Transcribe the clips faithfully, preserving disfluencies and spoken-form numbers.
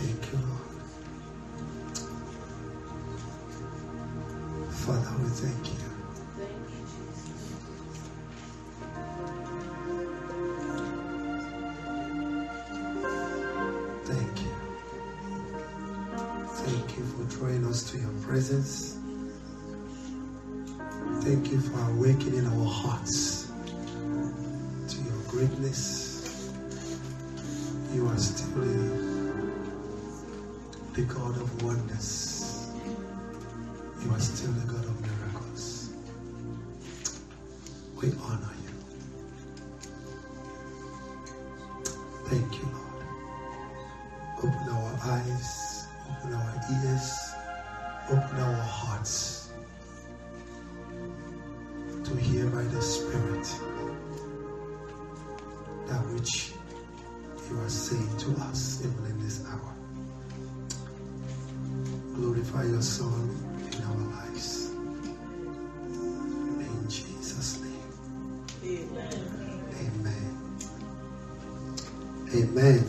Thank you, Lord. Father, we thank you. Thank you, Jesus. Thank you. Thank you for drawing us to your presence. Thank you for awakening our hearts to your greatness. You are still the God of wonders. You are still the God of miracles. We honor you. Thank you, Lord. Open our eyes, open our ears, open our hearts to hear by the Spirit that which you are saying to us even in this hour. Glorify your Son in our lives. In Jesus' name. Amen. Amen. Amen.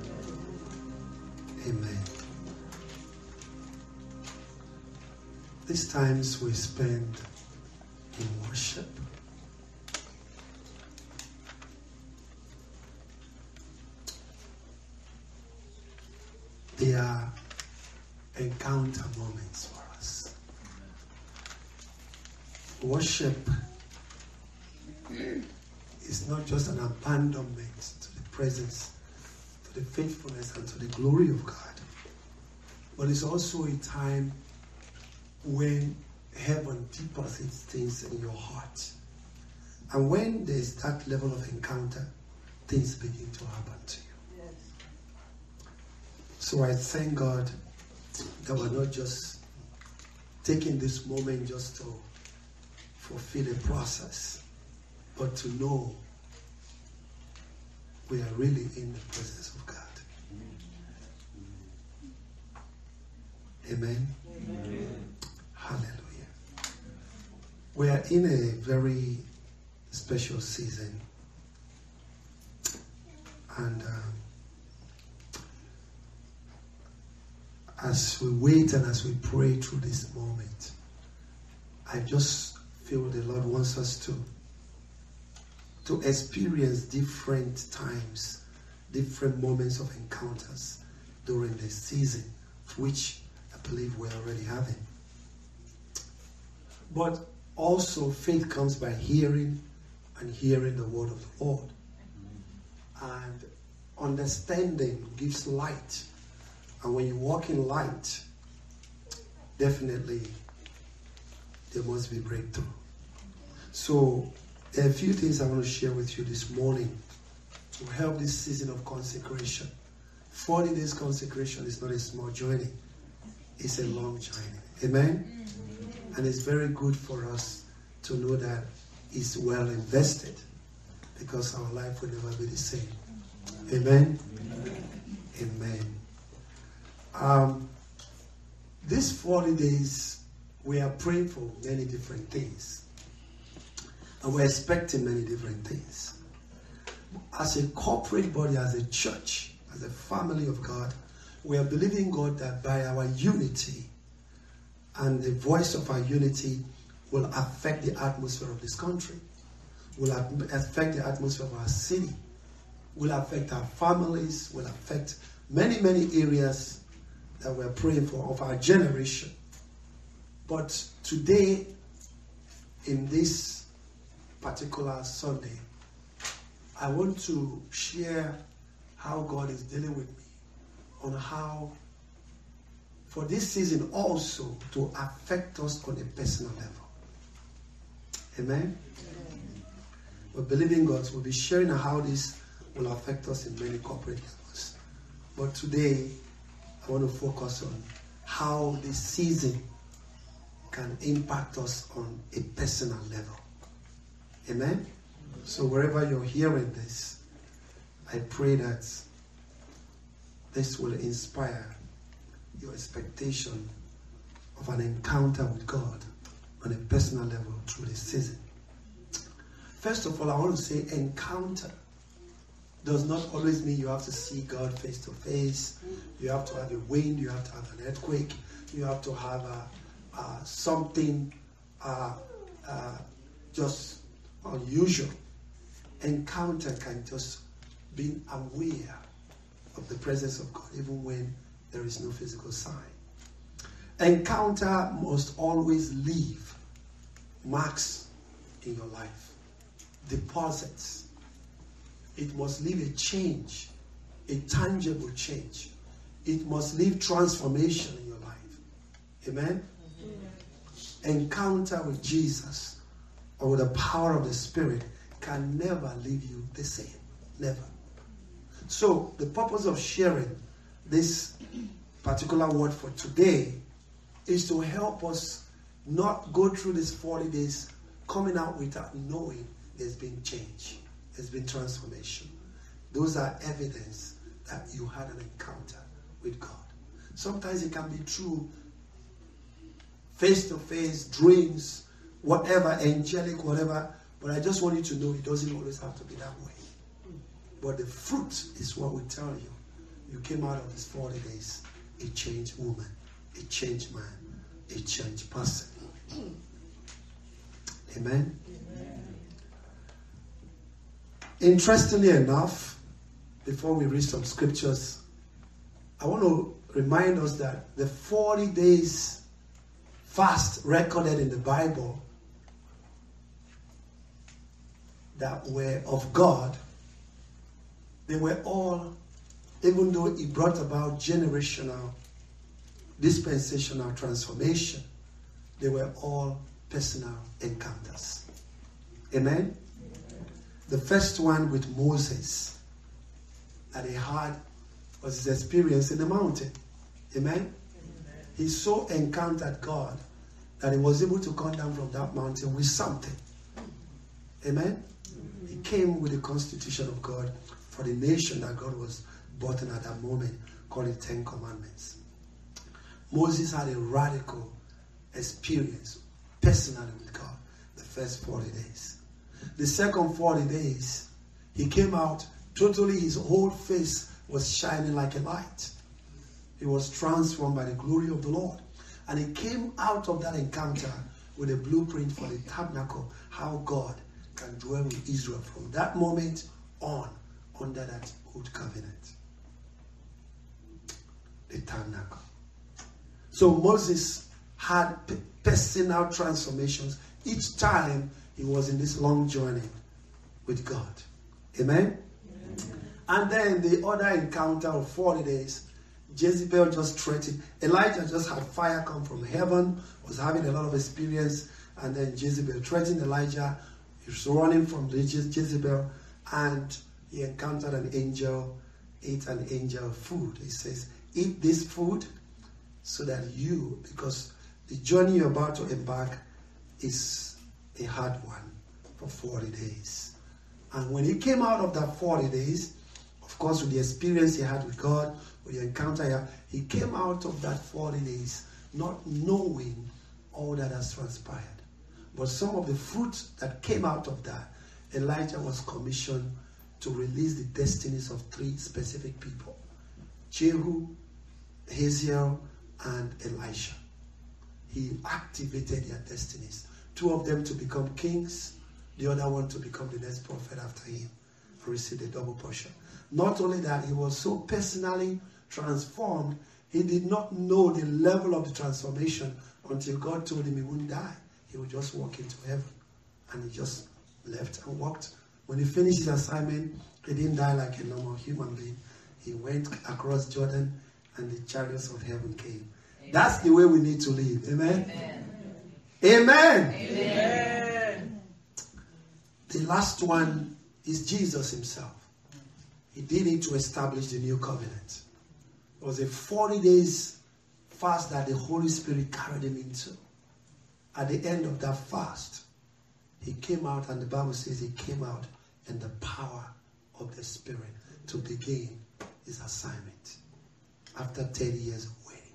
Amen. These times we spend in worship. They are encounter moments for us. Worship is not just an abandonment to the presence, to the faithfulness, and to the glory of God, but it's also a time when heaven deposits things in your heart. And when there's that level of encounter, things begin to happen to you. Yes. So I thank God that we're not just taking this moment just to fulfill a process, but to know we are really in the presence of God. Amen. Amen. Hallelujah. We are in a very special season. And um, as we wait and as we pray through this moment, I just feel the Lord wants us to, to experience different times, different moments of encounters during this season, which I believe we're already having. But also faith comes by hearing and hearing the word of the Lord. And understanding gives light. And when you walk in light, definitely there must be breakthrough. So there are a few things I want to share with you this morning to help this season of consecration. forty days consecration is not a small journey. It's a long journey. Amen? And it's very good for us to know that it's well invested, because our life will never be the same. Amen? Amen. Amen. Um, these forty days, we are praying for many different things. And we're expecting many different things. As a corporate body, as a church, as a family of God, we are believing God that by our unity and the voice of our unity will affect the atmosphere of this country, will affect the atmosphere of our city, will affect our families, will affect many, many areas that we're praying for of our generation. But today, in this particular Sunday, I want to share how God is dealing with me on how for this season also to affect us on a personal level. Amen? Amen. We're believing God. We'll be sharing how this will affect us in many corporate levels. But today, I want to focus on how this season can impact us on a personal level. Amen? So wherever you're hearing this, I pray that this will inspire your expectation of an encounter with God on a personal level through this season. First of all, I want to say encounter does not always mean you have to see God face to face. You have to have a wind, you have to have an earthquake, you have to have a, uh, something uh, uh, just unusual. Encounter can just be aware of the presence of God even when there is no physical sign. Encounter must always leave marks in your life, deposits. It must leave a change, a tangible change. It must leave transformation in your life. Amen? Mm-hmm. Encounter with Jesus or with the power of the Spirit can never leave you the same. Never. So the purpose of sharing this particular word for today is to help us not go through these forty days coming out without knowing there's been change, there's been transformation. Those are evidence that you had an encounter with God. Sometimes it can be true, face-to-face, dreams, whatever, angelic, whatever, but I just want you to know it doesn't always have to be that way. But the fruit is what we tell you. You came out of these forty days a changed woman, a changed man, a changed person. Amen? Amen. Interestingly enough, before we read some scriptures, I want to remind us that the forty days fast recorded in the Bible that were of God, they were all, even though it brought about generational, dispensational transformation, they were all personal encounters. Amen? Amen. The first one with Moses that he had was his experience in the mountain. Amen? Amen? He so encountered God that he was able to come down from that mountain with something. Amen? Mm-hmm. He came with the constitution of God for the nation that God was birthing at that moment, called the Ten Commandments. Moses had a radical experience personally with God the first forty days. The second forty days, he came out, totally his whole face was shining like a light. He was transformed by the glory of the Lord. And he came out of that encounter with a blueprint for the tabernacle, how God can dwell with Israel from that moment on, under that old covenant. The tabernacle. So Moses had personal transformations each time he was in this long journey with God. Amen? Amen. And then the other encounter of forty days, Jezebel just threatened. Elijah just had fire come from heaven, was having a lot of experience, and then Jezebel threatened Elijah. He was running from the Jezebel, and he encountered an angel, ate an angel food. He says, eat this food so that you, because the journey you're about to embark is a hard one for forty days. And when he came out of that forty days, of course, with the experience he had with God, with the encounter he had, he came out of that forty days not knowing all that has transpired. But some of the fruit that came out of that, Elijah was commissioned to release the destinies of three specific people: Jehu, Hazael, and Elisha. He activated their destinies. Two of them to become kings, the other one to become the next prophet after him, and receive the double portion. Not only that, he was so personally transformed, he did not know the level of the transformation until God told him he wouldn't die. He would just walk into heaven. And he just left and walked. When he finished his assignment, he didn't die like a normal human being. He went across Jordan and the chariots of heaven came. Amen. That's the way we need to live. Amen? Amen. Amen. Amen. The last one is Jesus himself. He did it to establish the new covenant. It was a forty days fast that the Holy Spirit carried him into. At the end of that fast, he came out, and the Bible says he came out in the power of the Spirit to begin his assignment after thirty years of waiting.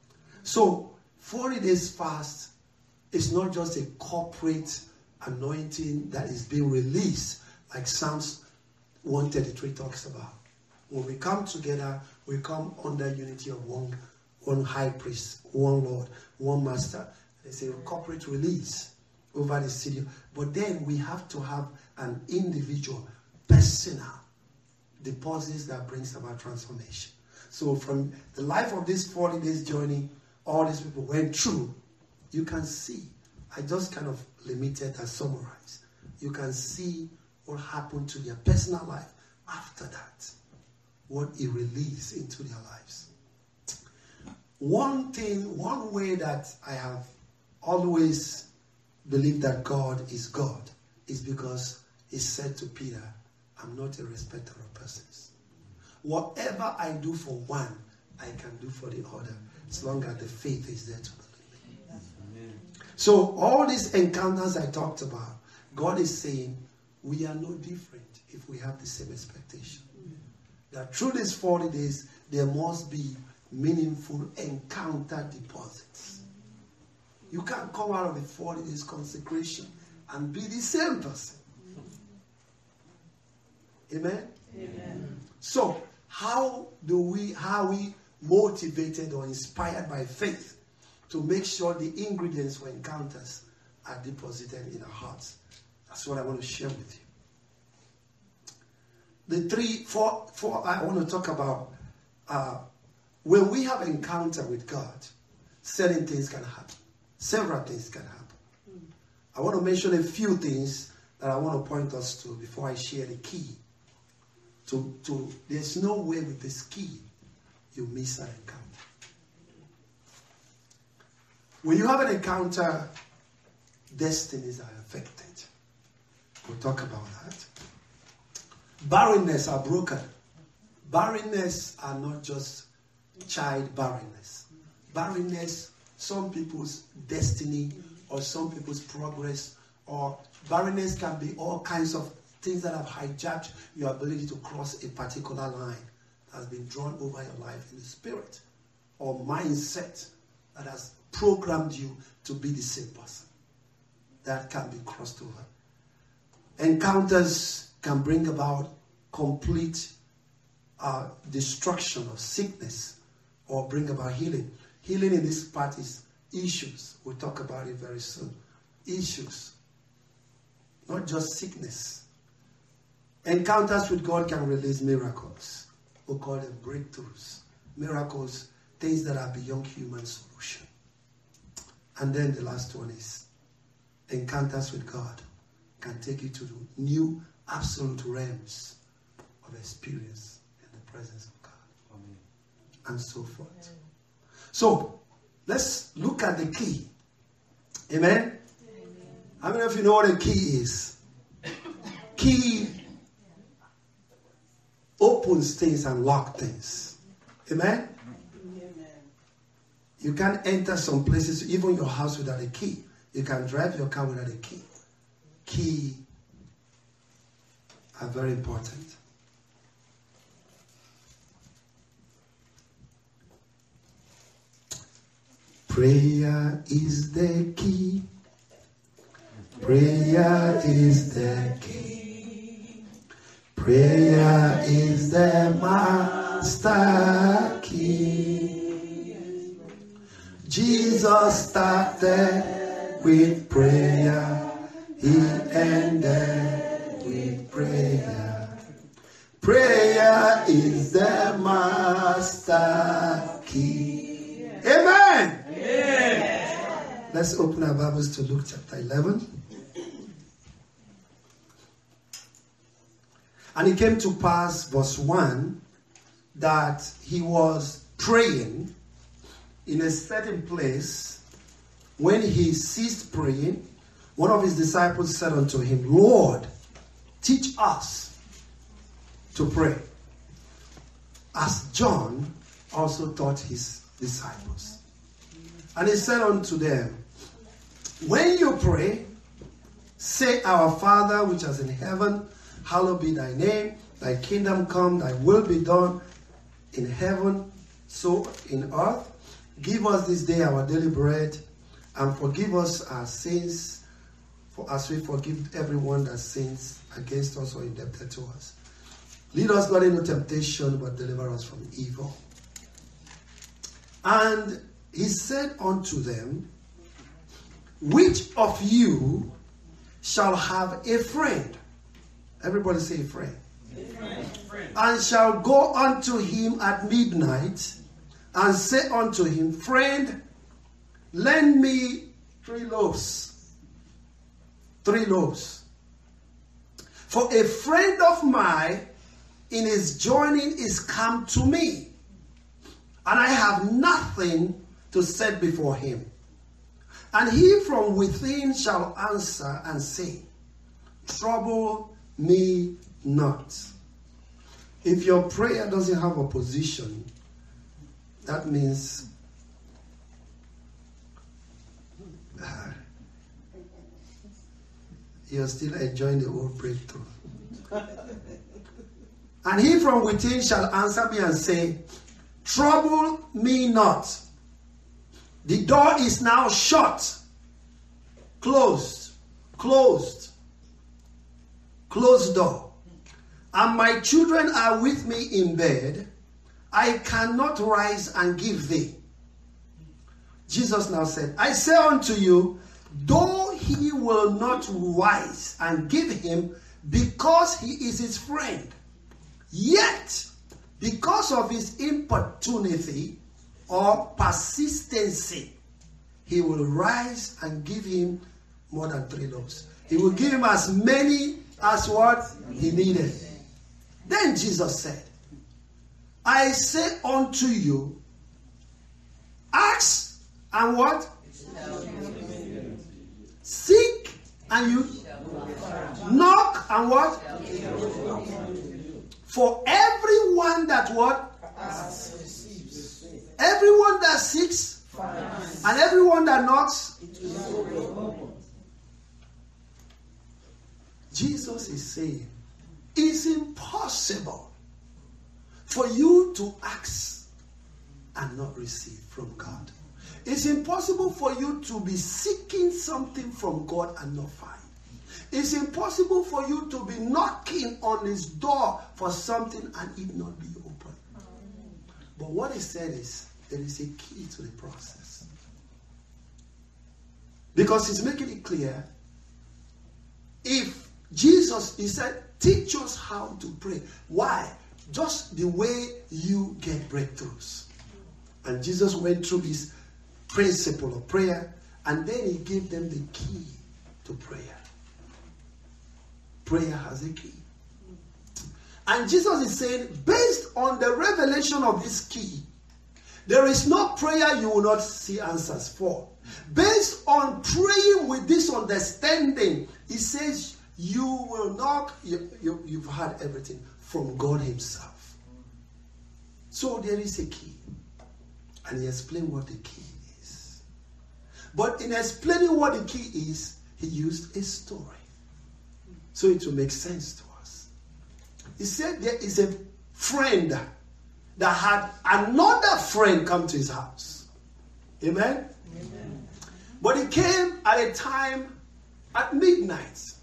So, forty days fast is not just a corporate anointing that is being released like Psalms one thirty-three talks about. When we come together, we come under unity of one, one high priest, one Lord, one master. There's a corporate release over the city. But then we have to have an individual, personal deposits that brings about transformation. So from the life of this forty days journey, all these people went through, you can see. I just kind of limited and summarized. You can see what happened to their personal life after that. What it released into their lives. One thing, one way that I have always believed that God is God is because he said to Peter, I'm not a respecter of persons. Whatever I do for one, I can do for the other, as long as the faith is there to believe. Amen. So all these encounters I talked about, God is saying, we are no different if we have the same expectation. That through these forty days, there must be meaningful encounter deposits. You can't come out of the forty days consecration and be the same person. Amen? Amen. So, how do we, how are we motivated or inspired by faith to make sure the ingredients for encounters are deposited in our hearts? That's what I want to share with you. The three, four, four I want to talk about, uh, when we have encounter with God, certain things can happen. Several things can happen. Mm. I want to mention a few things that I want to point us to before I share the key. To, to, there's no way with this key you miss an encounter. When you have an encounter, destinies are affected. We'll talk about that. Barrenness are broken. Barrenness are not just child barrenness. Barrenness, some people's destiny or some people's progress, or barrenness can be all kinds of things that have hijacked your ability to cross a particular line that has been drawn over your life in the spirit, or mindset that has programmed you to be the same person. That can be crossed over. Encounters can bring about complete uh, destruction of sickness or bring about healing. Healing in this part is issues. We'll talk about it very soon. Issues. Not just sickness. Encounters with God can release miracles. We'll call them breakthroughs. Miracles, things that are beyond human solution. And then the last one is encounters with God can take you to new absolute realms of experience in the presence of God. Amen. And so forth. Amen. So, let's look at the key. Amen? Amen? How many of you know what a key is? Key opens things and locks things. Amen? Amen? You can't enter some places, even your house, without a key. You can drive your car without a key. Key are very important. Prayer is the key. Prayer is the key. Prayer is the master key. Jesus started with prayer. He ended with prayer. Prayer is the master key. Amen. Amen. Let's open our Bibles to Luke chapter eleven. And it came to pass, verse one, that he was praying in a certain place. When he ceased praying, one of his disciples said unto him, Lord, teach us to pray, as John also taught his disciples. And he said unto them, when you pray, say, Our Father which is in heaven, hallowed be thy name, thy kingdom come, thy will be done in heaven, so in earth. Give us this day our daily bread, and forgive us our sins, for as we forgive everyone that sins against us or indebted to us. Lead us not into temptation, but deliver us from evil. And he said unto them, which of you shall have a friend? Everybody say friend. A friend. Friend. And shall go unto him at midnight, and say unto him, friend, lend me three loaves. Three loaves. For a friend of mine in his journey is come to me, and I have nothing to set before him. And he from within shall answer and say, trouble me not. If your prayer doesn't have opposition, that means uh, you're still enjoying the old breakthrough. And he from within shall answer me and say, trouble me not. The door is now shut, closed, closed, closed door. And my children are with me in bed. I cannot rise and give thee. Jesus now said, I say unto you, though he will not rise and give him because he is his friend, yet because of his importunity or persistency, he will rise and give him more than three loaves. He will give him as many as what he needed. Then Jesus said, I say unto you, ask and what? Seek and you knock and what? For everyone that what? Everyone that seeks and everyone that knocks. Jesus is saying, it's impossible for you to ask and not receive from God. It's impossible for you to be seeking something from God and not find. It's impossible for you to be knocking on his door for something and it not be open. But what he said is, there is a key to the process. Because he's making it clear, if Jesus, he said, teach us how to pray. Why? Just the way you get breakthroughs. And Jesus went through this principle of prayer, and then he gave them the key to prayer. Prayer has a key. And Jesus is saying, based on the revelation of this key, there is no prayer you will not see answers for. Based on praying with this understanding, he says, you will knock, you, you, you've had everything from God himself. So there is a key. And he explained what the key is. But in explaining what the key is, he used a story. So it will make sense to us. He said there is a friend that had another friend come to his house. Amen? Amen. But he came at a time at midnight.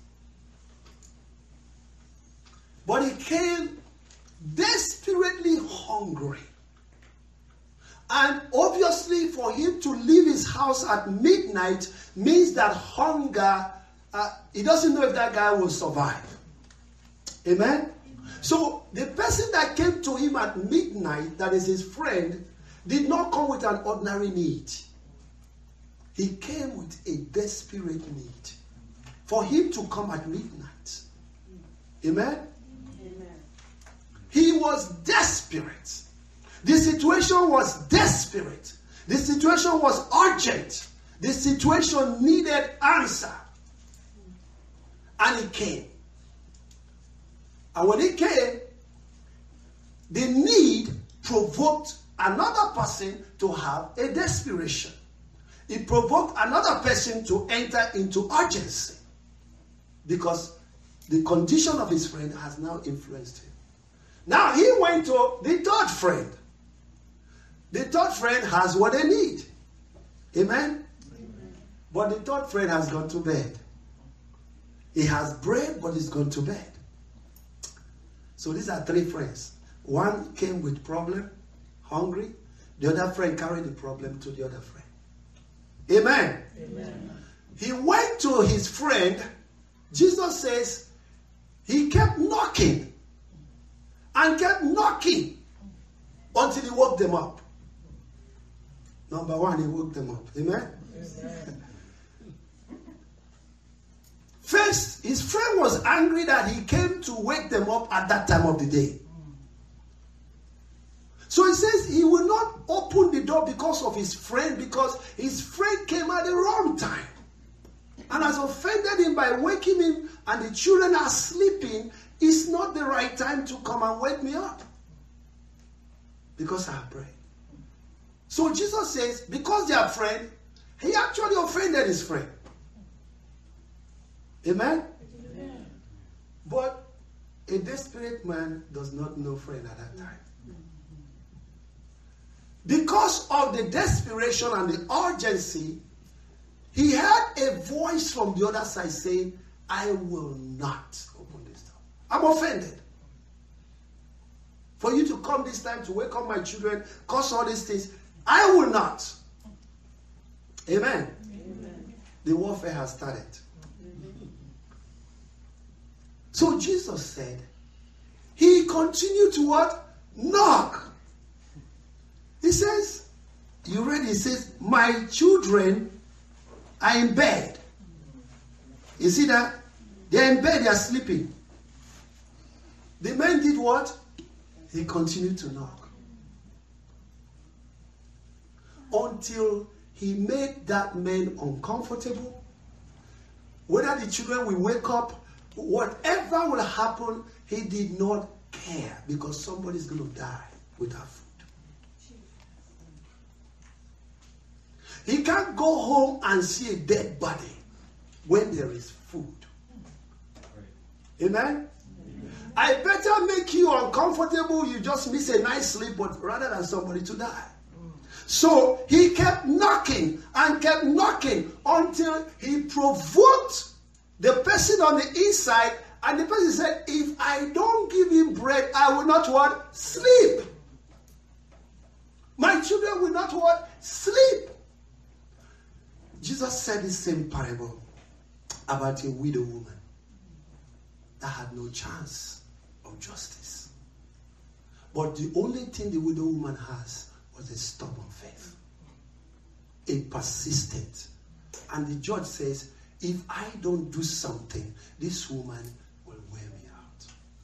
But he came desperately hungry. And obviously for him to leave his house at midnight means that hunger, uh, he doesn't know if that guy will survive. Amen? So the person that came to him at midnight, that is his friend, did not come with an ordinary need. He came with a desperate need for him to come at midnight. Amen? Amen. He was desperate. The situation was desperate. The situation was urgent. The situation needed answer. And he came. And when he came, the need provoked another person to have a desperation. It provoked another person to enter into urgency. Because the condition of his friend has now influenced him. Now he went to the third friend. The third friend has what they need. Amen? Amen? But the third friend has gone to bed. He has bread, but he's gone to bed. So these are three friends. One came with problem, hungry. The other friend carried the problem to the other friend. Amen. Amen. He went to his friend. Jesus says he kept knocking and kept knocking until he woke them up. Number one, he woke them up. Amen. Amen. First, his friend was angry that he came to wake them up at that time of the day. So he says he will not open the door because of his friend, because his friend came at the wrong time and has offended him by waking him, and the children are sleeping. It's not the right time to come and wake me up because I have prayed. So Jesus says, because they are friends, he actually offended his friend. Amen? Amen? But a desperate man does not know friend at that time. Because of the desperation and the urgency, he had a voice from the other side saying, I will not open this door. I'm offended. For you to come this time to wake up my children, cause all these things, I will not. Amen. Amen. The warfare has started. Amen. So Jesus said, he continued to what? Knock. He says, you read? He says, my children are in bed. You see that? They're in bed, they're sleeping. The man did what? He continued to knock. Until he made that man uncomfortable. Whether the children will wake up, whatever will happen, he did not care, because somebody's going to die without food. He can't go home and see a dead body when there is food. Amen? Amen? I better make you uncomfortable, you just miss a nice sleep, but rather than somebody to die. So he kept knocking and kept knocking until he provoked the person on the inside, and the person said, if I don't give him bread, I will not what? Sleep. My children will not what? Sleep. Jesus said the same parable about a widow woman that had no chance of justice. But the only thing the widow woman has was a stubborn faith. A persistent. And the judge says, if I don't do something, this woman will wear me out.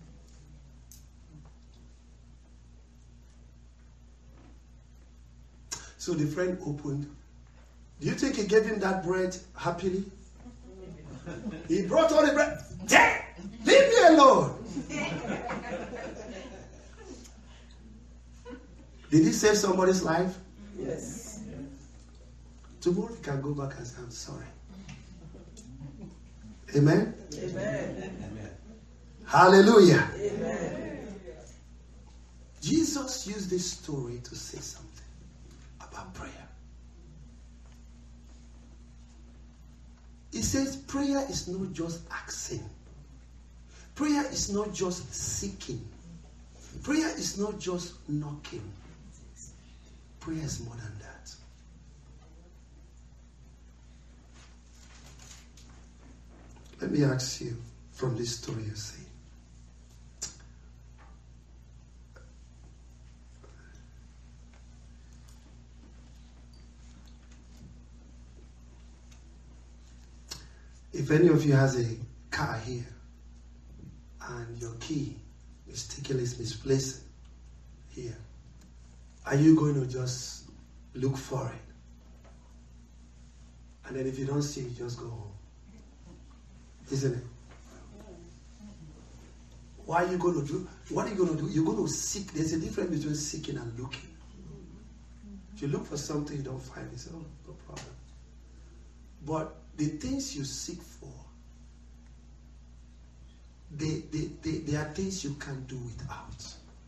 So the friend opened. Do you think he gave him that bread happily? He brought all the bread. Leave me alone. Did he save somebody's life? Yes. Tomorrow he can go back and say, I'm sorry. Amen? Amen. Hallelujah. Amen. Jesus used this story to say something about prayer. He says prayer is not just asking. Prayer is not just seeking. Prayer is not just knocking. Prayer is more than that. Let me ask you from this story you see. If any of you has a car here and your key mistakenly is misplaced here, are you going to just look for it? And then if you don't see it, just go home. Isn't it? What are you going to do? What are you going to do? You're going to seek. There's a difference between seeking and looking. If you look for something you don't find, you say, oh, no problem. But the things you seek for, they, they, they, they are things you can't do without.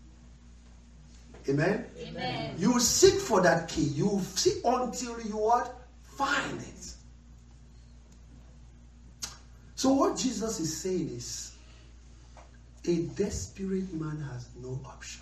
Amen? Amen. You seek for that key. You seek until you what? Find it. So what Jesus is saying is, A desperate man has no option.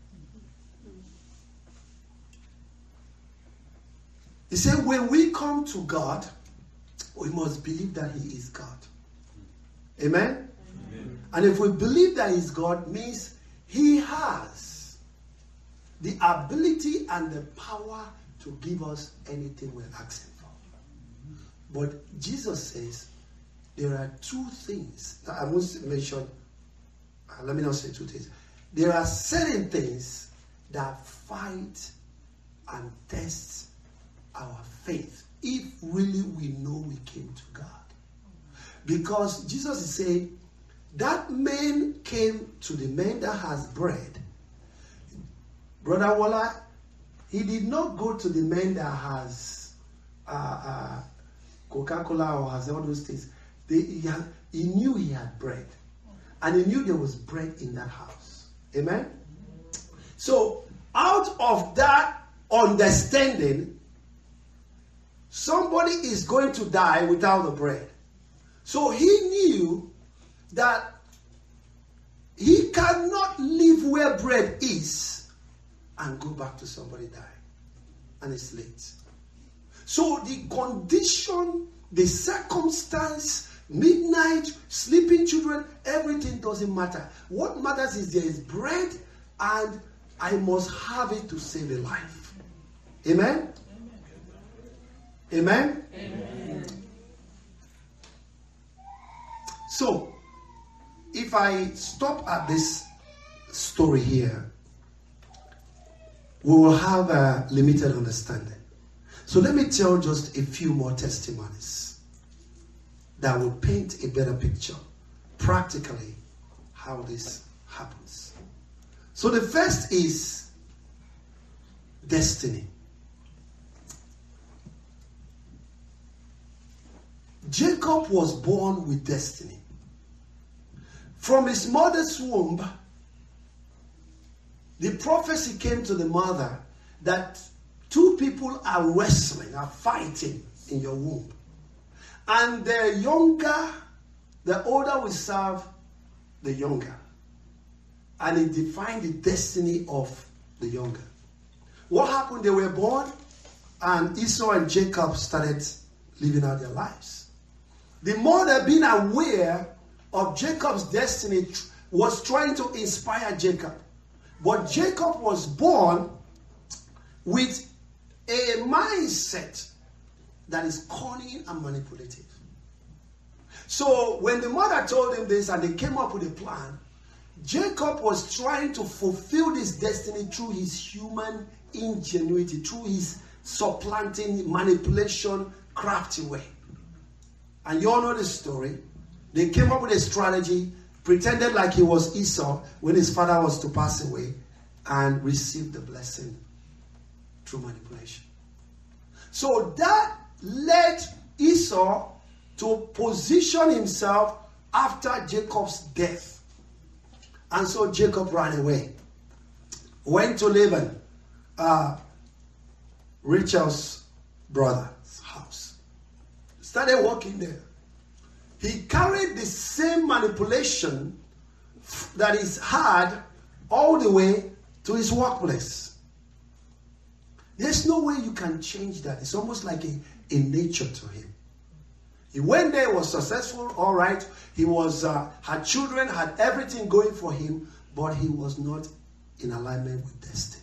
He said, when we come to God, we must believe that He is God. Amen? Amen. And if we believe that He is God, means He has the ability and the power to give us anything we're asking for. But Jesus says, there are two things. I must mention, uh, let me not say two things. There are certain things that fight and test our faith if really we know we came to God. Because Jesus is saying, that man came to the man that has bread. Brother Walla, he did not go to the man that has uh, uh, Coca-Cola or has all those things. They, he, had, he knew he had bread. And he knew there was bread in that house. Amen? So, out of that understanding, somebody is going to die without the bread. So he knew that he cannot live where bread is and go back to somebody dying. And it's late. So the condition, the circumstance, midnight, sleeping children, everything doesn't matter. What matters is there is bread and I must have it to save a life. Amen? Amen? Amen. So, if I stop at this story here, we will have a limited understanding. So let me tell just a few more testimonies that will paint a better picture, practically, how this happens. So the first is destiny. Jacob was born with destiny. From his mother's womb, the prophecy came to the mother that two people are wrestling, are fighting in your womb. And the younger, the older will serve the younger. And it defined the destiny of the younger. What happened? They were born, and Esau and Jacob started living out their lives. The mother, being aware of Jacob's destiny, was trying to inspire Jacob. But Jacob was born with a mindset that is cunning and manipulative. So when the mother told him this and they came up with a plan, Jacob was trying to fulfill this destiny through his human ingenuity, through his supplanting, manipulation, crafty way. And you all know the story. They came up with a strategy, pretended like he was Esau when his father was to pass away, and received the blessing through manipulation. So that led Esau to position himself after Jacob's death. And so Jacob ran away. Went to Laban, uh, Rachel's brother's house. Started working there. He carried the same manipulation that he's had all the way to his workplace. There's no way you can change that. It's almost like a, a nature to him. He went there, was successful, all right. He was uh, had children, had everything going for him, but he was not in alignment with destiny.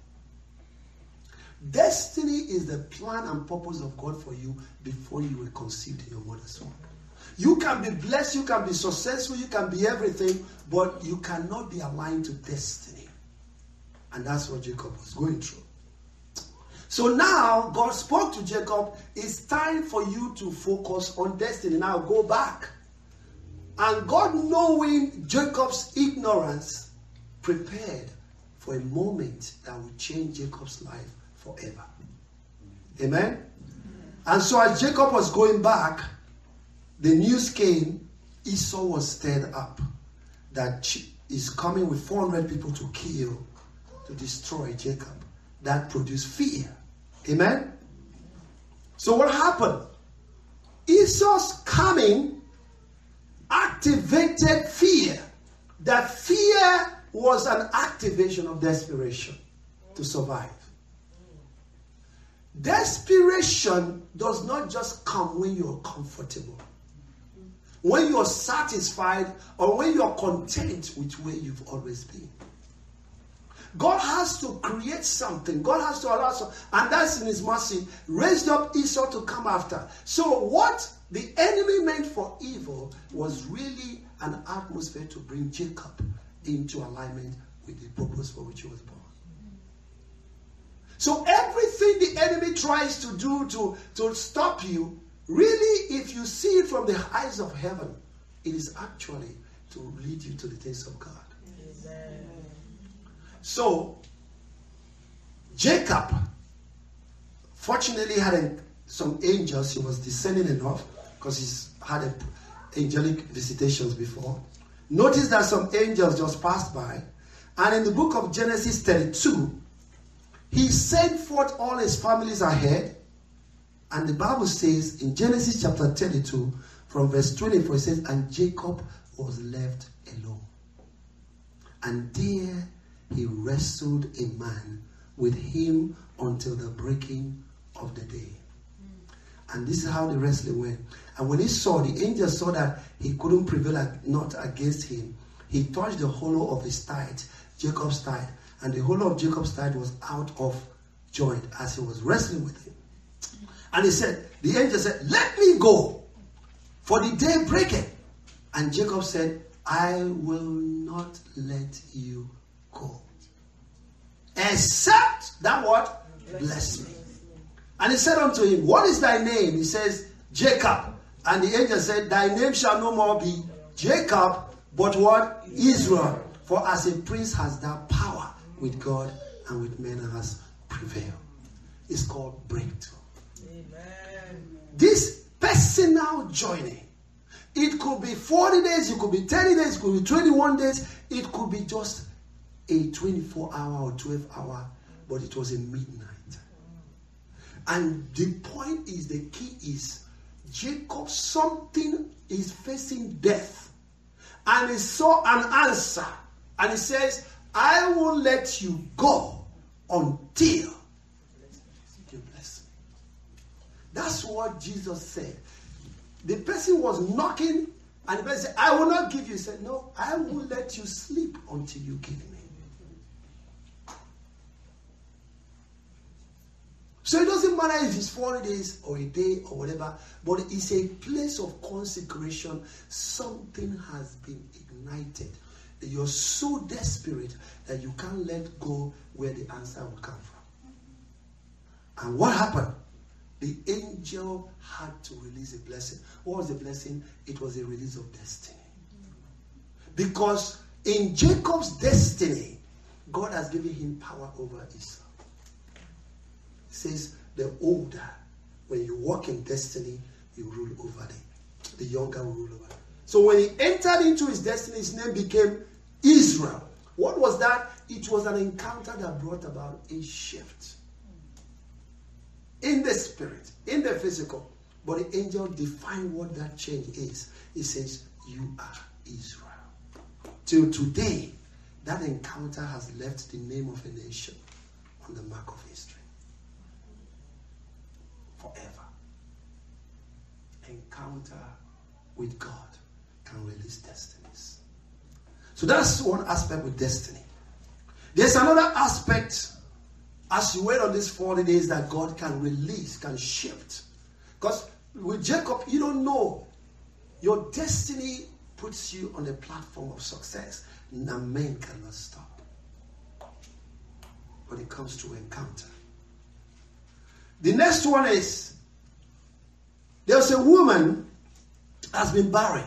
Destiny is the plan and purpose of God for you before you were conceived in your mother's womb. You can be blessed, you can be successful, you can be everything, but you cannot be aligned to destiny. And that's what Jacob was going through. So now, God spoke to Jacob, it's time for you to focus on destiny. Now go back. And God, knowing Jacob's ignorance, prepared for a moment that will change Jacob's life forever. Amen? And so as Jacob was going back, the news came, Esau was stirred up that he's coming with four hundred people to kill, to destroy Jacob. That produced fear. Amen? So what happened? Esau's coming activated fear that fear was an activation of desperation to survive. Desperation does not just come when you're comfortable, when you're satisfied, or when you're content with where you've always been. God has to create something. God has to allow something. And that's in his mercy. Raised up Esau to come after. So what the enemy meant for evil was really an atmosphere to bring Jacob into alignment with the purpose for which he was born. So everything the enemy tries to do to, to stop you, really, if you see it from the eyes of heaven, it is actually to lead you to the things of God. Amen. So, Jacob, fortunately, had a, some angels. He was descending enough because he's had a, angelic visitations before. Notice that some angels just passed by. And in the book of Genesis thirty-two, he sent forth all his families ahead. And the Bible says in Genesis chapter thirty-two, from verse twenty-four, it says, and Jacob was left alone. And there he wrestled a man with him until the breaking of the day. And this is how the wrestling went. And when he saw, the angel saw that he couldn't prevail not against him, he touched the hollow of his thigh, Jacob's thigh. And the hollow of Jacob's thigh was out of joint as he was wrestling with him. And he said, the angel said, let me go, for the day breaketh. And Jacob said, I will not let you go, except that what? Bless me. And he said unto him, what is thy name? He says, Jacob. And the angel said, thy name shall no more be Jacob, but what? Israel. For as a prince has thou power with God and with men and has prevailed. It's called breakthrough. Amen. This personal journey, it could be forty days, it could be thirty days, it could be twenty-one days, it could be just a twenty-four hour or twelve hour, but it was a midnight. And the point is, the key is, Jacob, something is facing death. And he saw an answer. And he says, I will let you go until you bless me. That's what Jesus said. The person was knocking, and the person said, I will not give you. He said, no, I will let you sleep until you give me. So it doesn't matter if it's forty days or a day or whatever, but it's a place of consecration. Something has been ignited. You're so desperate that you can't let go where the answer will come from. And what happened? The angel had to release a blessing. What was the blessing? It was a release of destiny. Because in Jacob's destiny, God has given him power over Esau. It says, the older, when you walk in destiny, you rule over them. The younger will rule over them. So when he entered into his destiny, his name became Israel. What was that? It was an encounter that brought about a shift. In the spirit, in the physical. But the angel defined what that change is. He says, you are Israel. Till today, that encounter has left the name of a nation on the mark of history. Forever. Encounter with God can release destinies. So that's one aspect with destiny. There's another aspect as you wait on these forty days that God can release, can shift. Because with Jacob, you don't know. Your destiny puts you on a platform of success. Now men cannot stop. When it comes to encounter. The next one is, there's a woman has been barren.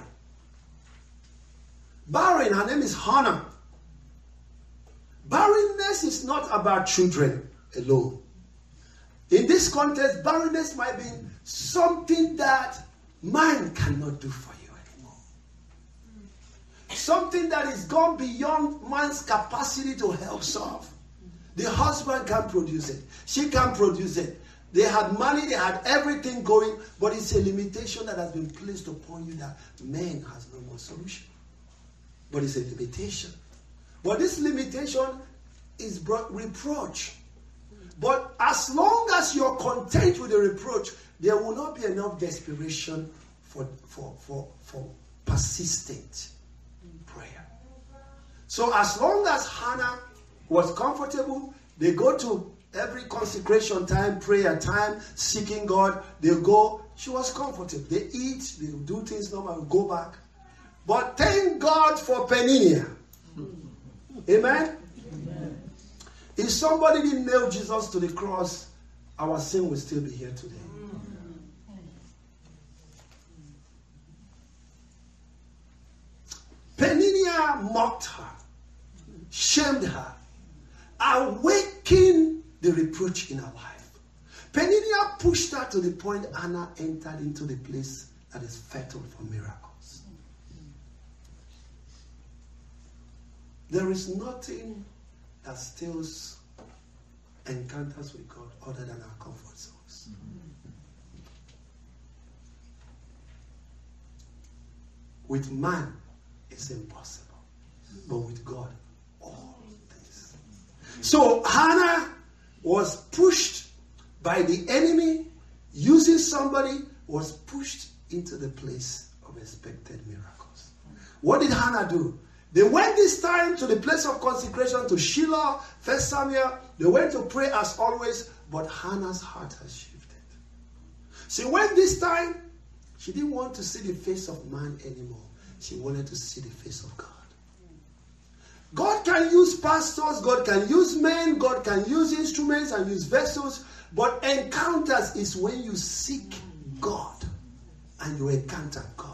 Barren, her name is Hannah. Barrenness is not about children alone. In this context, barrenness might be something that man cannot do for you anymore. Something that is gone beyond man's capacity to help solve. The husband can't produce it. She can't produce it. They had money, they had everything going, but it's a limitation that has been placed upon you that man has no more solution. but it's a limitation. But this limitation is brought reproach. But as long as you're content with the reproach, there will not be enough desperation for, for, for, for persistent prayer. So as long as Hannah was comfortable, they go to every consecration time, prayer time, seeking God. They go, she was comfortable. They eat, they do things normal, go back. But thank God for Peninnah. Amen? Amen? If somebody didn't nail Jesus to the cross, our sin would still be here today. Peninnah mocked her, shamed her, awakened the reproach in her life. Peninnah pushed her to the point Hannah entered into the place that is fertile for miracles. There is nothing that steals encounters with God other than our comfort zones. With man, it's impossible. But with God, all things. So Hannah was pushed by the enemy, using somebody, was pushed into the place of expected miracles. What did Hannah do? They went this time to the place of consecration, to Shiloh, First Samuel. They went to pray as always, but Hannah's heart has shifted. She went this time, she didn't want to see the face of man anymore. She wanted to see the face of God. God can use pastors, God can use men, God can use instruments and use vessels, but encounters is when you seek God and you encounter God.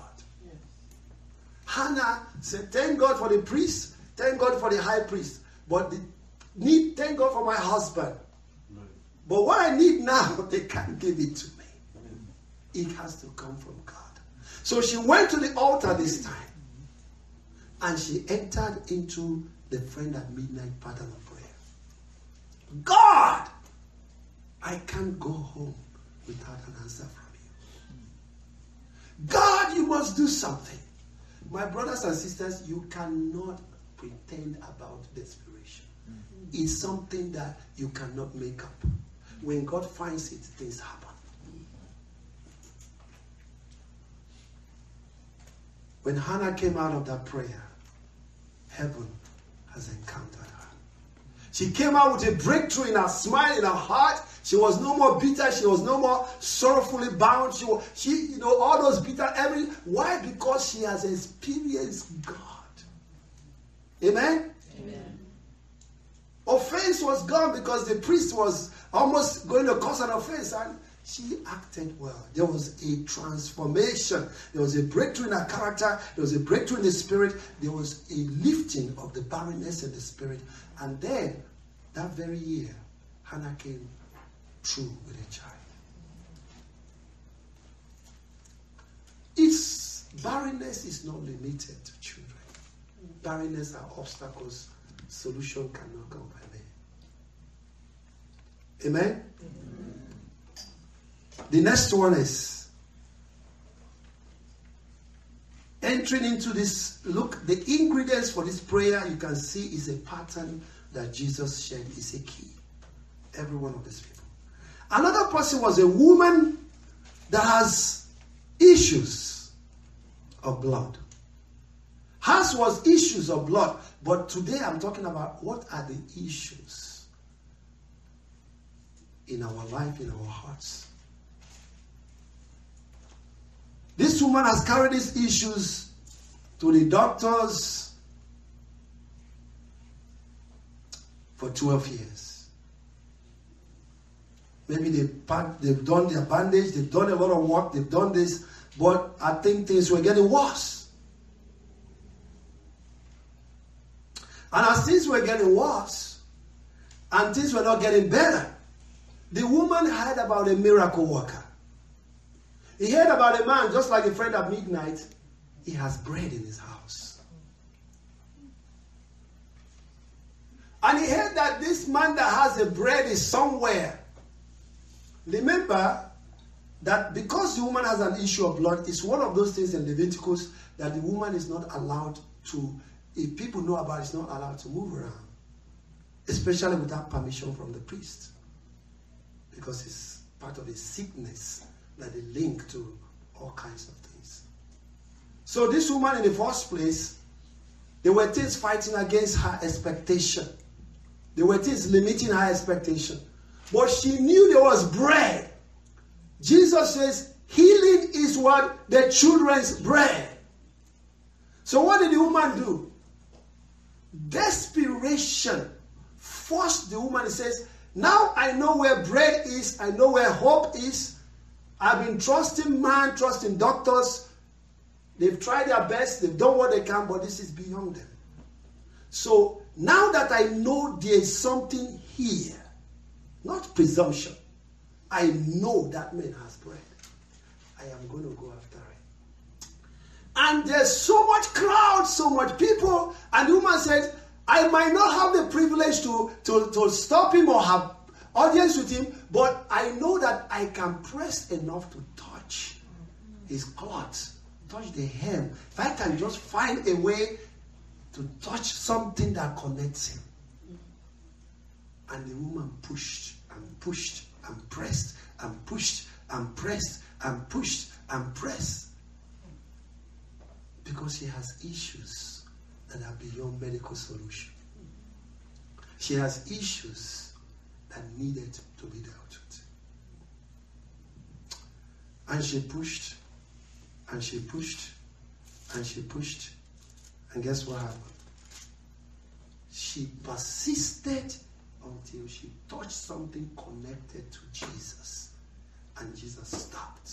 Hannah said, thank God for the priest, thank God for the high priest, but the need, thank God for my husband. But what I need now, they can't give it to me. It has to come from God. So she went to the altar this time, and she entered into the friend at midnight pattern of prayer. God, I can't go home without an answer from you. God, you must do something. My brothers and sisters, you cannot pretend about desperation. Mm-hmm. It's something that you cannot make up. When God finds it, things happen. When Hannah came out of that prayer, heaven has encountered her. She came out with a breakthrough in her smile, in her heart. She was no more bitter. She was no more sorrowfully bound. She, was, she you know, all those bitter, every. Why? Because she has experienced God. Amen? Amen. Offense was gone because the priest was almost going to cause an offense, and she acted well. There was a transformation. There was a breakthrough in her character. There was a breakthrough in the spirit. There was a lifting of the barrenness in the spirit. And then, that very year, Hannah came true with a child. Its barrenness is not limited to children. Barrenness are obstacles. Solution cannot come by man. Amen? Amen. The next one is entering into this. Look, the ingredients for this prayer you can see is a pattern that Jesus shared, is a key. Every one of these people. Another person was a woman that has issues of blood. Hers was issues of blood, but today I'm talking about what are the issues in our life, in our hearts. This woman has carried these issues to the doctors for twelve years. Maybe they've, they've done their bandage, they've done a lot of work, they've done this, but I think things were getting worse. And as things were getting worse, and things were not getting better, the woman heard about a miracle worker. He heard about a man, just like a friend at midnight. He has bread in his house. And he heard that this man that has the bread is somewhere. Remember that because the woman has an issue of blood, it's one of those things in Leviticus that the woman is not allowed to if people know about it, it's not allowed to move around, especially without permission from the priest, because it's part of a sickness that they link to all kinds of things. So this woman, in the first place, there were things fighting against her expectation. There were things limiting her expectation. But she knew there was bread. Jesus says, healing is what? The children's bread. So what did the woman do? Desperation forced the woman. It says, now I know where bread is. I know where hope is. I've been trusting man, trusting doctors. They've tried their best. They've done what they can, but this is beyond them. So now that I know there is something here, not presumption, I know that man has bread. I am going to go after it. And there's so much crowd, so much people. And the woman said, I might not have the privilege to, to, to stop him or have audience with him, but I know that I can press enough to touch his cloth, touch the hem. If I can just find a way to touch something that connects him. And the woman pushed and pushed and pressed and pushed and pressed and pushed and pressed. Because she has issues that are beyond medical solution. She has issues that needed to be dealt with. And she pushed, and she pushed, and she pushed. And guess what happened? She persisted until she touched something connected to Jesus. And Jesus stopped.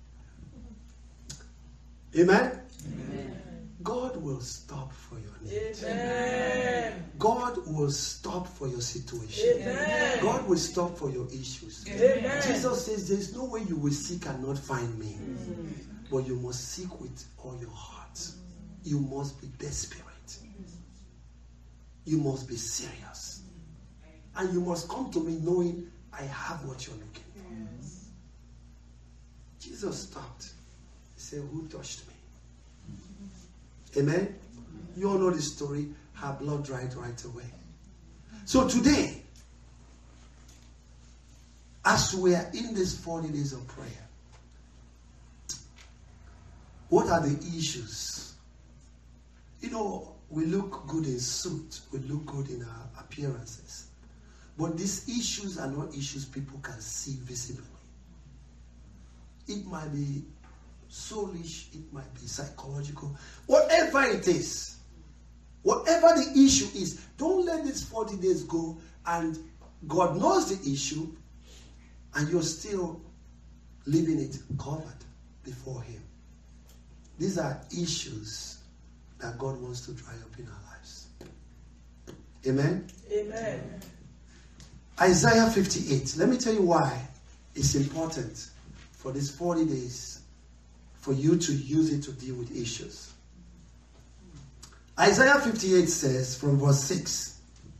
Amen? Amen. God will stop for your need. Amen. God will stop for your situation. Amen. God will stop for your issues. Amen. Jesus says there's no way you will seek and not find me. Mm-hmm. But you must seek with all your heart. You must be desperate. You must be serious. And you must come to me knowing I have what you're looking for. Yes. Jesus stopped. He said, who touched me? Amen? You all know the story. Her blood dried right away. So today, as we are in these forty days of prayer, what are the issues? You know, we look good in suit. We look good in our appearances. But these issues are not issues people can see visibly. It might be soulish, it might be psychological, whatever it is, whatever the issue is, don't let these forty days go and God knows the issue and you're still leaving it covered before Him. These are issues that God wants to dry up in our lives. Amen? Amen. Isaiah fifty-eight. Let me tell you why it's important for these forty days for you to use it to deal with issues. Isaiah fifty-eight says from verse six.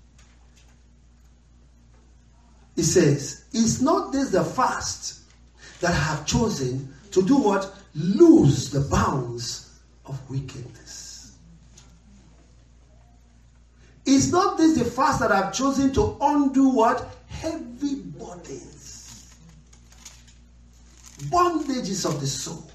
It says, is not this the fast that I have chosen to do what? Loose the bounds of wickedness. Is not this the fast that I've chosen to undo what? Heavy burdens. Bondages of the soul.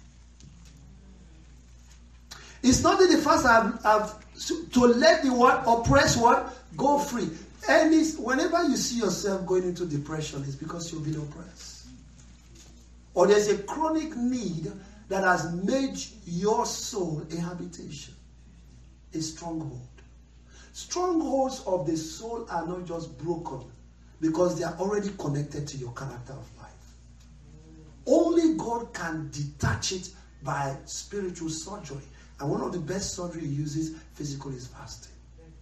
It's not that the fast I've, I've to let the what? Oppressed what? Go free. And it's, whenever you see yourself going into depression, it's because you've been oppressed. Or there's a chronic need that has made your soul a habitation, a stronghold. Strongholds of the soul are not just broken because they are already connected to your character of life. Only God can detach it by spiritual surgery. And one of the best surgery he uses physically is fasting.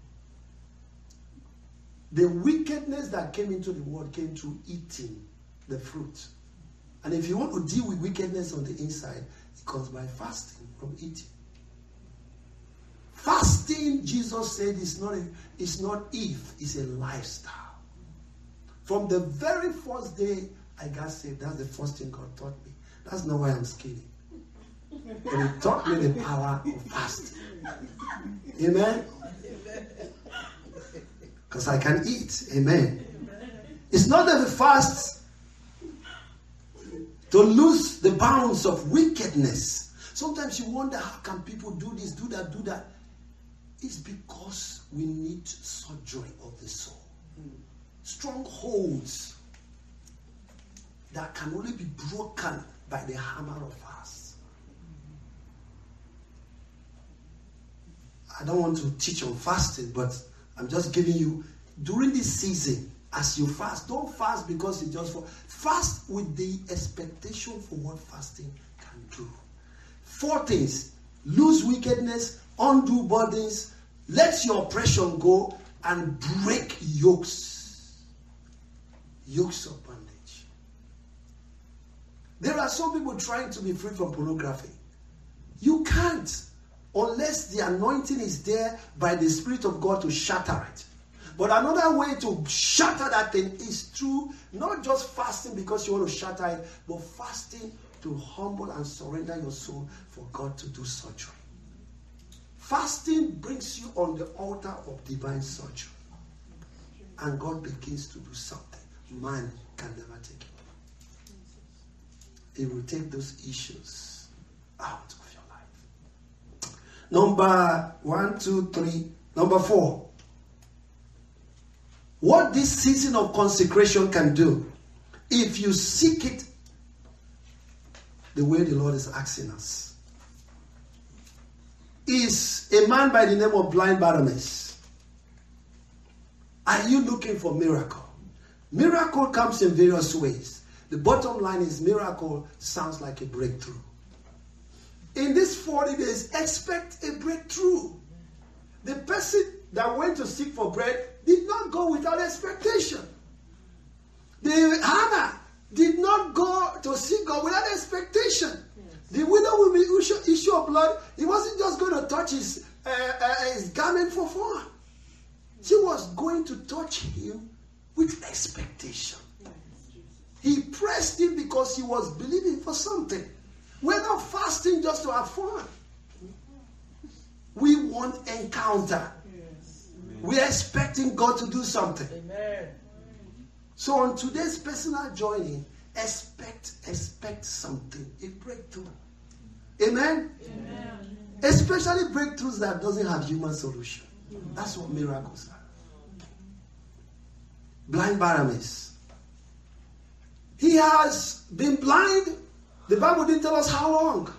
The wickedness that came into the world came through eating the fruit. And if you want to deal with wickedness on the inside, it comes by fasting from eating. Fasting, Jesus said, is not, a, it's not if, it's a lifestyle. From the very first day I got saved, that's the first thing God taught me. That's not why I'm skinny. But he taught me the power of fasting. Amen? Because I can eat. Amen. It's not that we fast to lose the bounds of wickedness. Sometimes you wonder, how can people do this, do that, do that? It's because we need surgery of the soul. Strongholds that can only be broken by the hammer of fast. I don't want to teach on fasting, but I'm just giving you, during this season, as you fast, don't fast because you just fast. Fast with the expectation for what fasting can do. Four things: lose wickedness, undo burdens, let your oppression go, and break yokes. Yokes of bondage. There are some people trying to be free from pornography. You can't unless the anointing is there by the Spirit of God to shatter it. But another way to shatter that thing is through not just fasting because you want to shatter it, but fasting to humble and surrender your soul for God to do surgery. Fasting brings you on the altar of divine surgery. And God begins to do something man can never take it. He will take those issues out of your life. Number one, two, three. Number four. What this season of consecration can do, if you seek it the way the Lord is asking us, is a man by the name of blind Bartimaeus. Are you looking for miracle? Miracle comes in various ways. The bottom line is miracle sounds like a breakthrough. In these forty days, expect a breakthrough. The person that went to seek for bread did not go without expectation. The Hannah did not go to seek God without expectation. Yes. The widow with the issue of blood, he wasn't just going to touch his, uh, uh, his garment for fun. She was going to touch him with expectation. Yes. He pressed him because he was believing for something. We're not fasting just to have fun. We want encounter. We are expecting God to do something. Amen. So on today's personal journey, expect, expect something, a breakthrough. Amen? Amen. Especially breakthroughs that doesn't have human solution. That's what miracles are. Blind Bartimaeus. He has been blind. The Bible didn't tell us how long.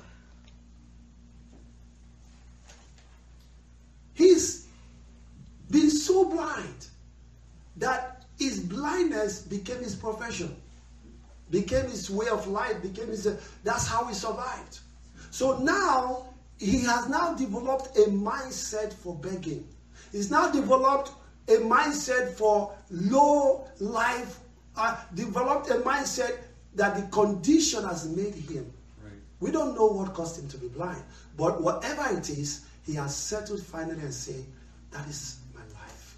He's been so blind that his blindness became his profession, became his way of life, became his, uh, that's how he survived. So now, he has now developed a mindset for begging. He's now developed a mindset for low life, uh, developed a mindset that the condition has made him. Right. We don't know what caused him to be blind, but whatever it is, he has settled finally and said, that is my life.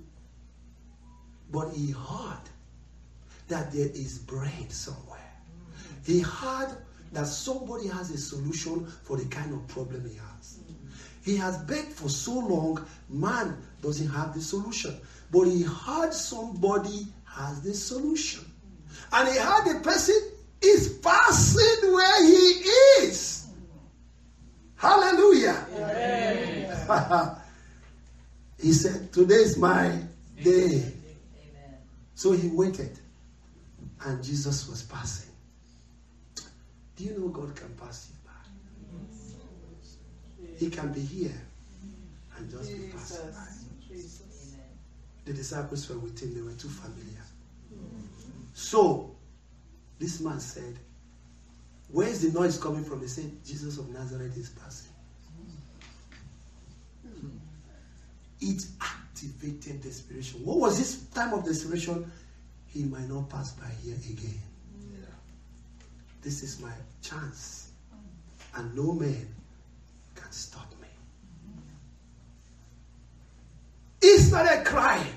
But he heard that there is bread somewhere. He heard that somebody has a solution for the kind of problem he has. He has begged for so long, man doesn't have the solution. But he heard somebody has the solution. And he heard the person is passing where he is. Hallelujah. Amen. He said, today is my day. Amen. So he waited. And Jesus was passing. Do you know God can pass you by? Yes. He can be here and just Jesus. Be passing by. Jesus. The disciples were with him. They were too familiar. Mm-hmm. So, this man said, where is the noise coming from? They said, Jesus of Nazareth is passing. It activated desperation. What was this time of desperation? He might not pass by here again. Yeah. This is my chance. And no man can stop me. He started crying.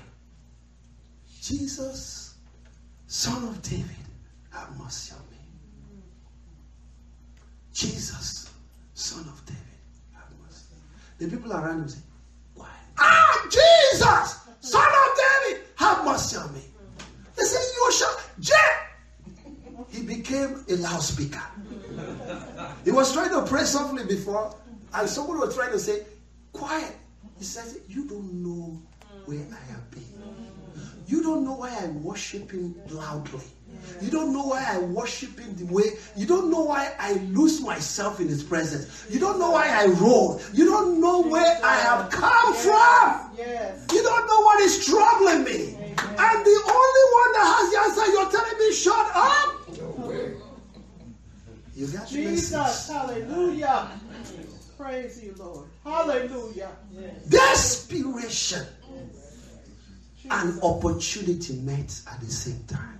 Jesus, Son of David, have mercy on me. Jesus, Son of David, have mercy. The people around him say, why? Ah, Jesus, Son of David, have mercy on me. They say, you shall, Jack. He became a loudspeaker. He was trying to pray softly before, and someone was trying to say, quiet. He says, you don't know where I have been. You don't know why I worship him loudly. You don't know why I worship him the way. You don't know why I lose myself in his presence. You don't know why I roll. You don't know where I have come from. Yes. You don't know what is troubling me. Amen. And the only one that has the answer, you're telling me, shut up. No way. You got the Jesus, message. hallelujah. Praise you, Lord. Hallelujah. Yes. Desperation and opportunity met at the same time.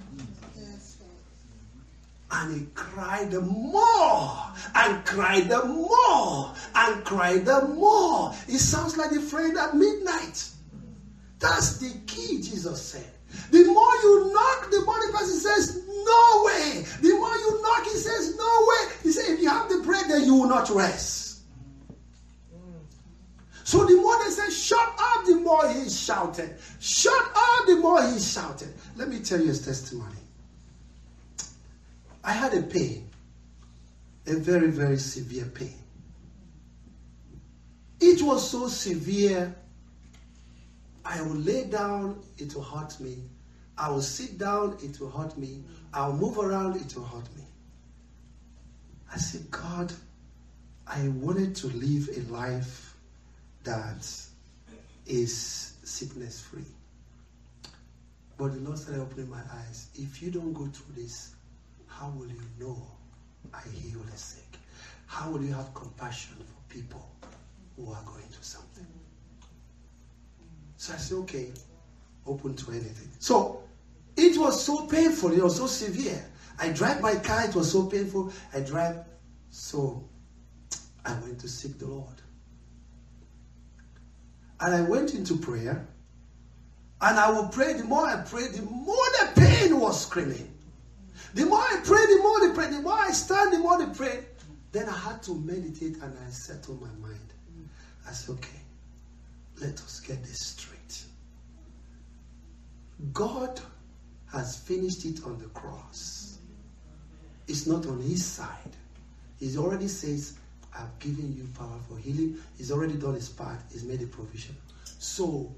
And he cried the more, and cried the more, and cried the more. It sounds like the friend at midnight. That's the key, Jesus said. The more you knock, the more the person says, no way. The more you knock, he says, no way. He said, if you have the bread, then you will not rest. So the more they said, shut up, the more he shouted. Shut up, the more he shouted. Let me tell you his testimony. I had a pain, a very, very severe pain. It was so severe, I would lay down, it will hurt me. I will sit down, it will hurt me. I will move around, it will hurt me. I said, God, I wanted to live a life that is sickness-free. But the Lord started opening my eyes. If you don't go through this, how will you know I heal the sick? How will you have compassion for people who are going through something? So I said, okay, open to anything. So it was so painful. It was so severe. I drive my car. It was so painful. I drive. So I went to seek the Lord. And I went into prayer. And I would pray. The more I prayed, the more the pain was screaming. The more I pray, the more they pray. The more I stand, the more they pray. Then I had to meditate and I settled my mind. I said, okay, let us get this straight. God has finished it on the cross. It's not on his side. He already says, I've given you power for healing. He's already done his part. He's made a provision. So,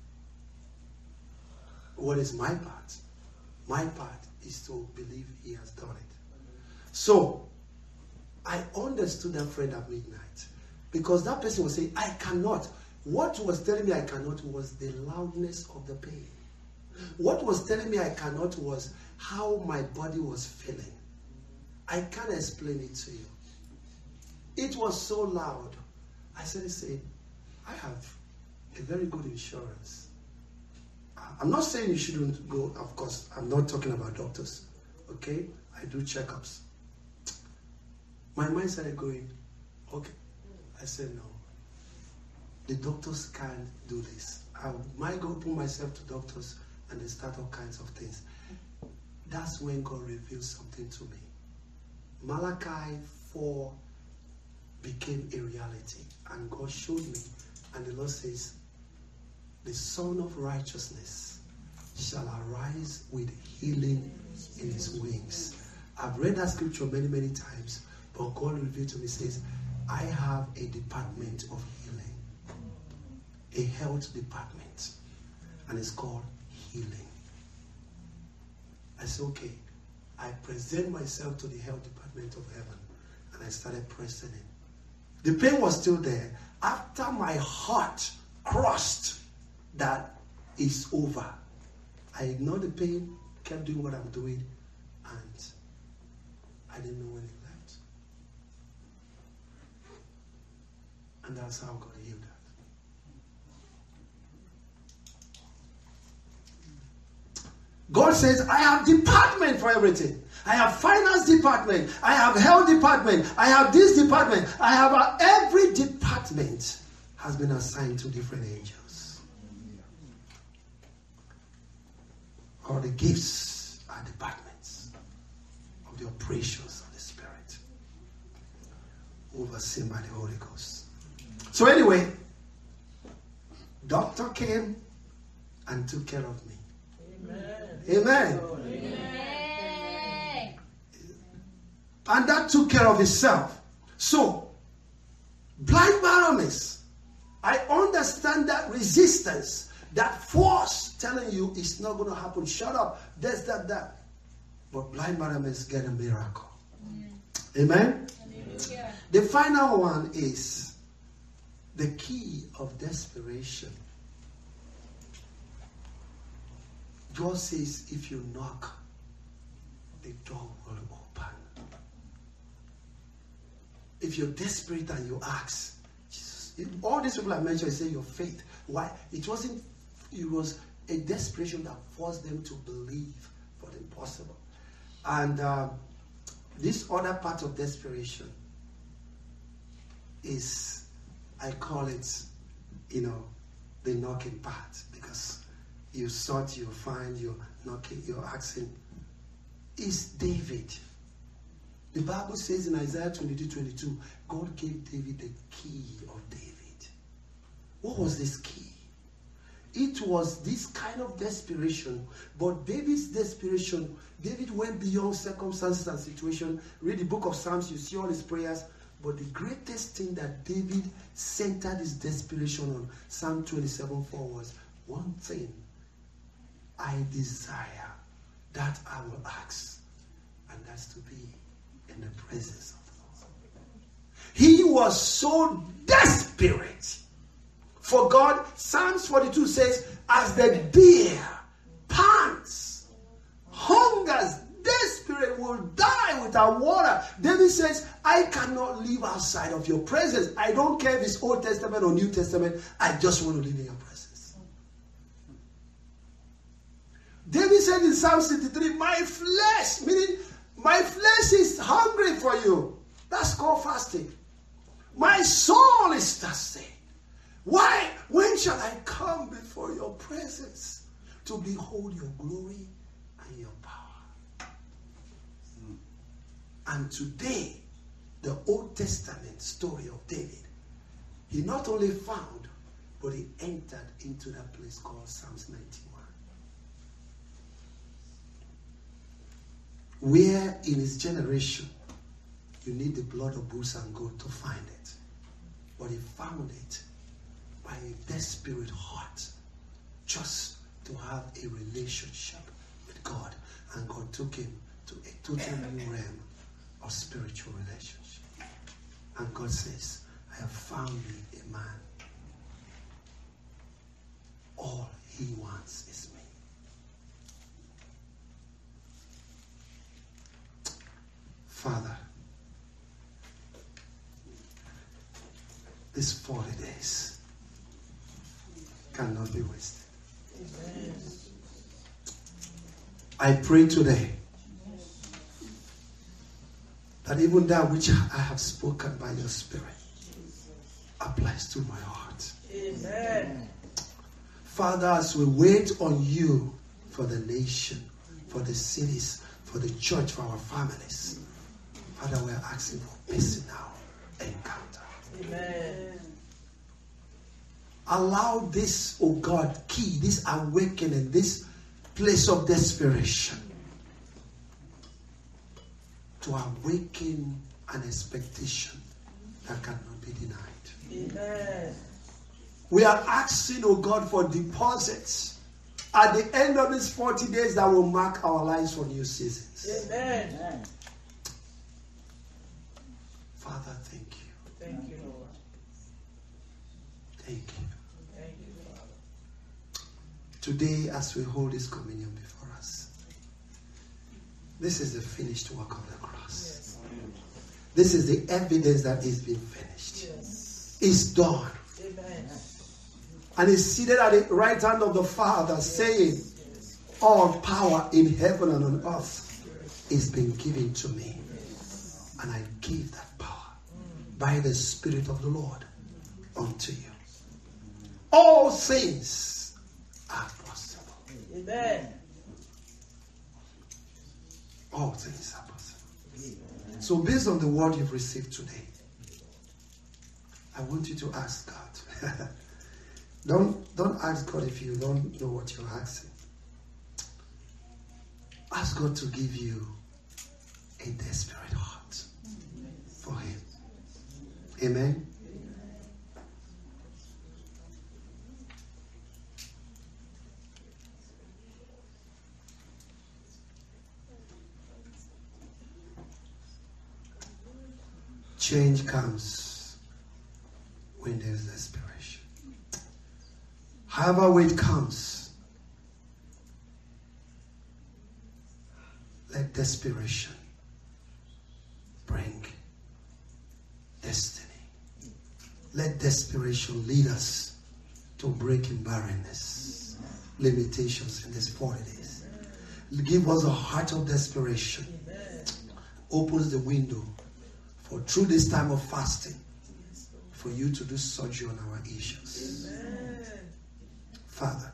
what is my part? My part is to believe he has done it. So, I understood that friend at midnight. Because that person was saying, I cannot. What was telling me I cannot was the loudness of the pain. What was telling me I cannot was how my body was feeling. I can't explain it to you. It was so loud. I started saying, I have a very good insurance. I'm not saying you shouldn't go, of course. I'm not talking about doctors. Okay? I do checkups. My mind started going, okay. I said, no. The doctors can't do this. I might go open myself to doctors and they start all kinds of things. That's when God revealed something to me. Malachi four became a reality. And God showed me. And the Lord says, the Son of Righteousness shall arise with healing in his wings. I've read that scripture many, many times. But God revealed to me, says, I have a department of healing. A health department. And it's called healing. I said, okay. I present myself to the health department of heaven. And I started pressing in. The pain was still there. After my heart crossed that it's over, I ignored the pain, kept doing what I'm doing, and I didn't know when it left. And that's how God healed that. God says, I have department for everything. I have finance department. I have health department. I have this department. I have a, every department has been assigned to different angels. All the gifts are departments of the operations of the Spirit. Over was seen by the Holy Ghost. So anyway, doctor came and took care of me. Amen. Amen. Amen. And that took care of itself. So, blind Bartimaeus, I understand that resistance, that force telling you it's not going to happen. Shut up. This, that, that. But blind Bartimaeus get a miracle. Amen. Amen. The final one is the key of desperation. God says, if you knock, the door will open. If you're desperate and you ask, Jesus, all these people I mentioned say your faith. Why? It wasn't, it was a desperation that forced them to believe for the impossible. And uh, this other part of desperation is, I call it, you know, the knocking part, because you sought, you find, you're knocking, you're asking. Is David. The Bible says in Isaiah twenty-two twenty-two, God gave David the key of David. What was this key? It was this kind of desperation, but David's desperation, David went beyond circumstances and situation. Read the book of Psalms, you see all his prayers. But the greatest thing that David centered his desperation on, Psalm twenty-seven four, was one thing I desire, that I will ask, and that's to be in the presence of the Lord. He was so desperate for God. Psalms forty-two says, as the deer pants, hungers, desperate, will die without water. David says, I cannot live outside of your presence. I don't care if it's Old Testament or New Testament. I just want to live in your presence. David said in Psalm sixty-three, my flesh, meaning my flesh is hungry for you. That's called fasting. My soul is thirsty. Why? When shall I come before your presence to behold your glory and your power? Mm. And today, the Old Testament story of David, he not only found, but he entered into that place called Psalms ninety-one. Where in his generation, you need the blood of bulls and goats to find it. But he found it by a desperate heart, just to have a relationship with God. And God took him to a total new realm of spiritual relationship. And God says, I have found me a man. All he wants is me. Father, this forty days cannot be wasted. Amen. I pray today that even that which I have spoken by your Spirit applies to my heart. Amen. Father, as we wait on you for the nation, for the cities, for the church, for our families, Father, we are asking for personal encounter. Amen. Allow this, oh God, key, this awakening, this place of desperation to awaken an expectation that cannot be denied. Amen. We are asking, oh God, for deposits at the end of these forty days that will mark our lives for new seasons. Amen. Father, thank you. Thank you, Lord. Thank you. Thank you, Father. Today, as we hold this communion before us, this is the finished work of the cross. Yes. This is the evidence that it's been finished. Yes. It's done. Amen. And he's seated at the right hand of the Father, yes, saying, yes, all power in heaven and on earth is been given to me. Yes. And I give that power by the Spirit of the Lord unto you. All things are possible. Amen. All things are possible. So based on the word you've received today, I want you to ask God. don't, don't ask God if you don't know what you're asking. Ask God to give you a desperate heart for Him. Amen. Change comes when there's desperation. However way it comes, let desperation bring destiny. Let desperation lead us to breaking barrenness, limitations in this forty days. Give us a heart of desperation. Opens the window for through this time of fasting, for you to do surgery on our issues. Amen. Father,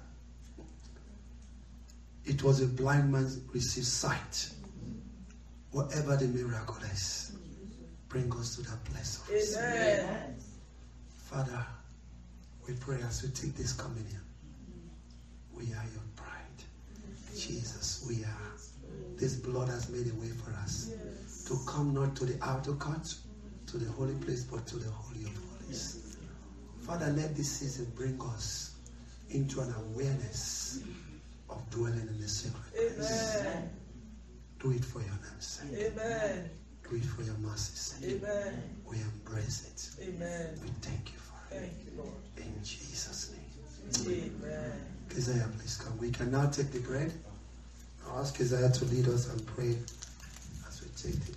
it was a blind man received sight. Whatever the miracle is, bring us to that place of us. Amen. Father, we pray as we take this communion, we are your bride. Jesus, we are. This blood has made a way for us to come not to the outer court, to the holy place, but to the Holy of Holies. Father, let this season bring us into an awareness of dwelling in the sacred place. Amen. Do it for your name's sake. Amen. Do it for your mercy's sake. Amen. We embrace it. Amen. We thank you for it. Thank you, Lord. In Jesus' name. Amen. Keziah, please come. We can now take the bread. I'll ask Keziah to lead us and pray as we take the blood.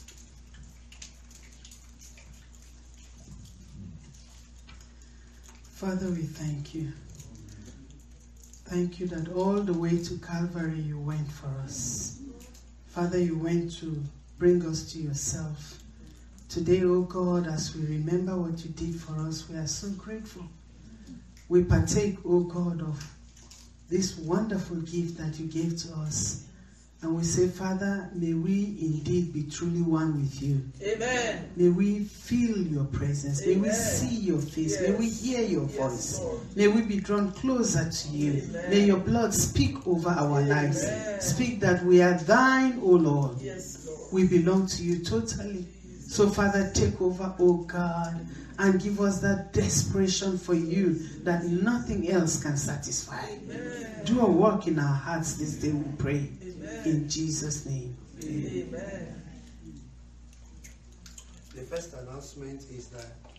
Father, we thank you. Thank you that all the way to Calvary you went for us. Father, you went to bring us to yourself. Today, oh God, as we remember what you did for us, we are so grateful. We partake, oh God, of this wonderful gift that you gave to us. And we say, Father, may we indeed be truly one with you. Amen. May we feel your presence. Amen. May we see your face. Yes. May we hear your yes, voice. Lord. May we be drawn closer to you. Amen. May your blood speak over our Amen. Lives. Speak that we are thine, O Lord. Yes, Lord. We belong to you totally. So, Father, take over, O God, and give us that desperation for you that nothing else can satisfy. Amen. Do a work in our hearts this day, we pray. Amen. In Jesus' name. Amen. The first announcement is that